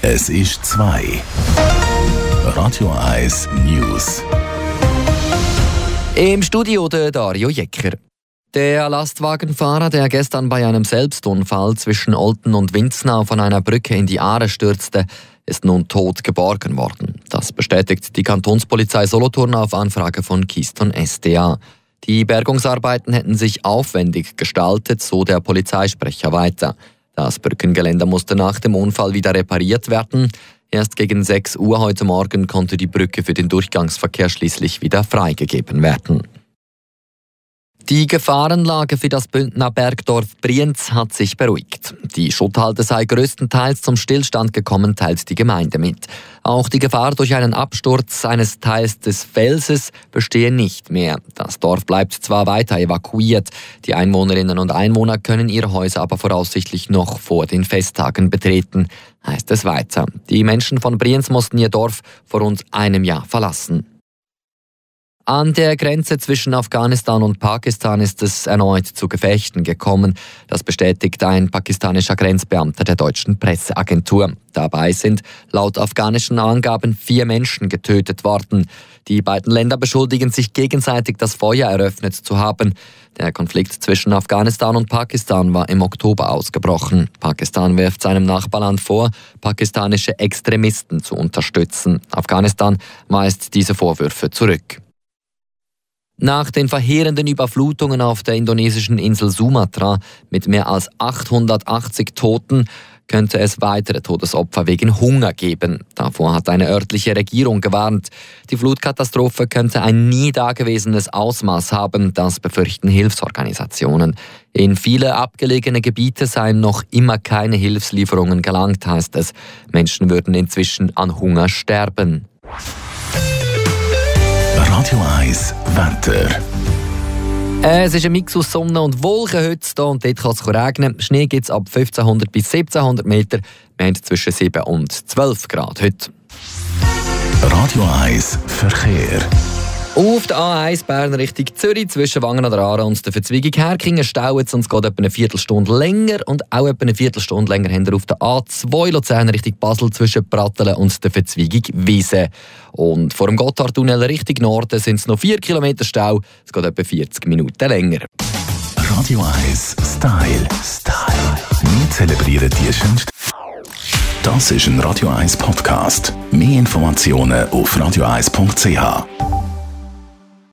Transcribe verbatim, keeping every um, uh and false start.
Es ist zwei. Radio eins News. Im Studio der Dario Jecker. Der Lastwagenfahrer, der gestern bei einem Selbstunfall zwischen Olten und Winznau von einer Brücke in die Aare stürzte, ist nun tot geborgen worden. Das bestätigt die Kantonspolizei Solothurn auf Anfrage von Keystone S D A. Die Bergungsarbeiten hätten sich aufwendig gestaltet, so der Polizeisprecher weiter. Das Brückengeländer musste nach dem Unfall wieder repariert werden. Erst gegen sechs Uhr heute Morgen konnte die Brücke für den Durchgangsverkehr schließlich wieder freigegeben werden. Die Gefahrenlage für das Bündner Bergdorf Brienz hat sich beruhigt. Die Schutthalde sei größtenteils zum Stillstand gekommen, teilt die Gemeinde mit. Auch die Gefahr durch einen Absturz eines Teils des Felses bestehe nicht mehr. Das Dorf bleibt zwar weiter evakuiert. Die Einwohnerinnen und Einwohner können ihre Häuser aber voraussichtlich noch vor den Festtagen betreten, heißt es weiter. Die Menschen von Brienz mussten ihr Dorf vor rund einem Jahr verlassen. An der Grenze zwischen Afghanistan und Pakistan ist es erneut zu Gefechten gekommen. Das bestätigt ein pakistanischer Grenzbeamter der deutschen Presseagentur. Dabei sind laut afghanischen Angaben vier Menschen getötet worden. Die beiden Länder beschuldigen sich gegenseitig, das Feuer eröffnet zu haben. Der Konflikt zwischen Afghanistan und Pakistan war im Oktober ausgebrochen. Pakistan wirft seinem Nachbarland vor, pakistanische Extremisten zu unterstützen. Afghanistan weist diese Vorwürfe zurück. Nach den verheerenden Überflutungen auf der indonesischen Insel Sumatra mit mehr als achthundertachtzig Toten könnte es weitere Todesopfer wegen Hunger geben. Davor hat eine örtliche Regierung gewarnt. Die Flutkatastrophe könnte ein nie dagewesenes Ausmaß haben, das befürchten Hilfsorganisationen. In viele abgelegene Gebiete seien noch immer keine Hilfslieferungen gelangt, heißt es. Menschen würden inzwischen an Hunger sterben. Radio eins Wetter. Es ist ein Mix aus Sonne und Wolken heute hier und dort kann es regnen. Schnee gibt es ab fünfzehnhundert bis siebzehnhundert Meter. Wir haben zwischen sieben und zwölf Grad heute. Radio eins Verkehr. Auf der A eins Bern Richtung Zürich zwischen Wangen an der Aare und der Verzweigung Herkingen staut es und es geht etwa eine Viertelstunde länger und auch etwa eine Viertelstunde länger haben wir auf der A zwei Luzern Richtung Basel zwischen Pratteln und der Verzweigung Wiese. Und vor dem Gotthardtunnel Richtung Norden sind es noch vier Kilometer Stau, es geht etwa vierzig Minuten länger. Radio eins Style. Style. Wir zelebrieren die schönsten. Das ist ein Radio eins Podcast. Mehr Informationen auf radio eins punkt c h.